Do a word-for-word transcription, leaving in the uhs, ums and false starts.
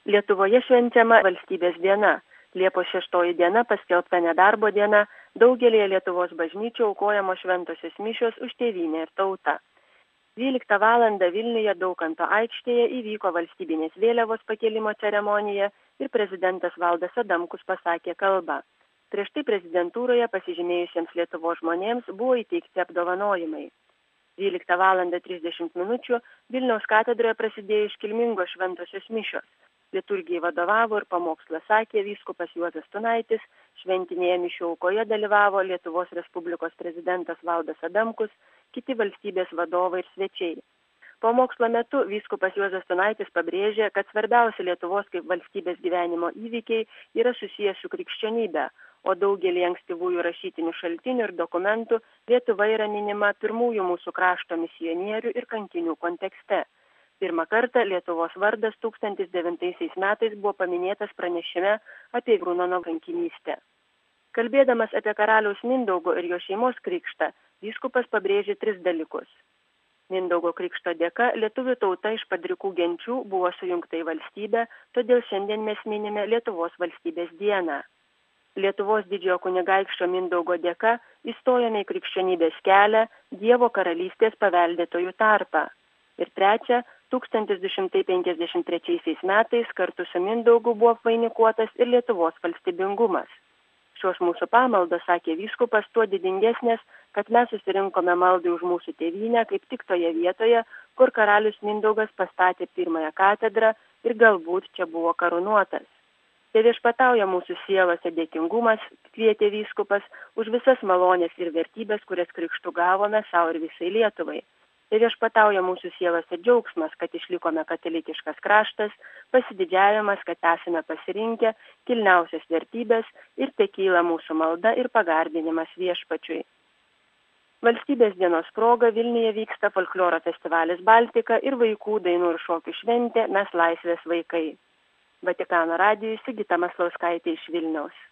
Lietuvoje švenčiama valstybės diena. Liepos šeštoji diena paskelbta nedarbo diena, daugelėje Lietuvos bažnyčių aukojamos šventosios mišios už tėvynę ir tautą. dvyliktą valandą Vilniuje Daukanto aikštėje įvyko valstybinės vėliavos pakėlimo ceremonija ir prezidentas Valdas Adamkus pasakė kalbą. Prieš tai prezidentūroje pasižymėjusiems Lietuvos žmonėms buvo įteikti apdovanojimai. dvyliktą valandą trisdešimt minučių Vilniaus katedroje prasidėjo iškilmingos šventosios mišios. Liturgijai vadovavo ir pamokslą sakė vyskupas Juozas Tunaitis, šventinėje mišių aukoje dalyvavo Lietuvos Respublikos prezidentas Valdas Adamkus, kiti valstybės vadovai ir svečiai. Pamokslo metu vyskupas Juozas Tunaitis pabrėžė, kad svarbiausia Lietuvos kaip valstybės gyvenimo įvykiai yra susijęs su krikščionybe, o daugelį ankstyvųjų rašytinių šaltinių ir dokumentų Lietuva yra minima pirmųjų mūsų krašto misionierių ir kankinių kontekste. Pirmą kartą Lietuvos vardas tūkstantis devintaisiais metais buvo paminėtas pranešime apie Brunono kankinystę. Kalbėdamas apie karaliaus Mindaugo ir jo šeimos krikštą, vyskupas pabrėžė tris dalykus. Mindaugo krikšto dėka lietuvių tauta iš padrikų genčių buvo sujungta į valstybę, todėl šiandien mes minime Lietuvos valstybės dieną. Lietuvos didžiojo kunigaikščio Mindaugo dėka įstojome į krikščionybės kelią Dievo karalystės paveldėtojų tarpą. Ir trečia, tūkstantis du šimtai penkiasdešimt trečiaisiais metais kartu su Mindaugu buvo apvainikuotas ir Lietuvos valstybingumas. Šios mūsų pamaldos, sakė vyskupas, tuo didingesnės, kad mes susirinkome maldai už mūsų tėvynę kaip tik toje vietoje, kur karalius Mindaugas pastatė pirmąją katedrą ir galbūt čia buvo karūnuotas. Tai viešpatauja mūsų sielose dėkingumas, kvietė vyskupas, už visas malonės ir vertybės, kurias krikštu gavome savo ir visai Lietuvai. Tai viešpatauja mūsų sielose džiaugsmas, kad išlikome katalikiškas kraštas, pasididžiavimas, kad esame pasirinkę kilniausias vertybės ir tekyla mūsų malda ir pagarbinimas viešpačiui. Valstybės dienos proga Vilniuje vyksta folkloro festivalis Baltika ir vaikų dainų ir šokių šventė Mes laisvės vaikai. Vatikano radijui Sigita Maslauskaitė iš Vilniaus.